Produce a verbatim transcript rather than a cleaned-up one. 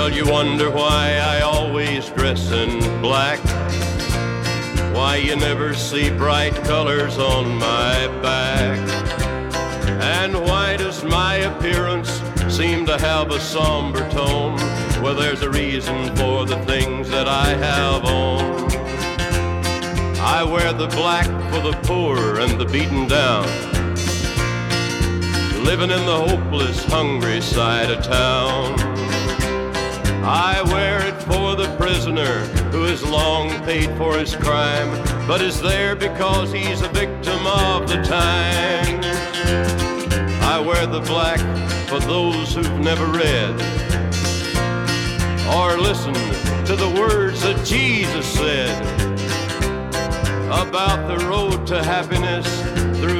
Well, you wonder why I always dress in black, why you never see bright colors on my back, and why does my appearance seem to have a somber tone? Well, there's a reason for the things that I have on. I wear the black for the poor and the beaten down, living in the hopeless, hungry side of town. I wear it for the prisoner who has long paid for his crime, but is there because he's a victim of the times. I wear the black for those who've never read or listened to the words that Jesus said about the road to happiness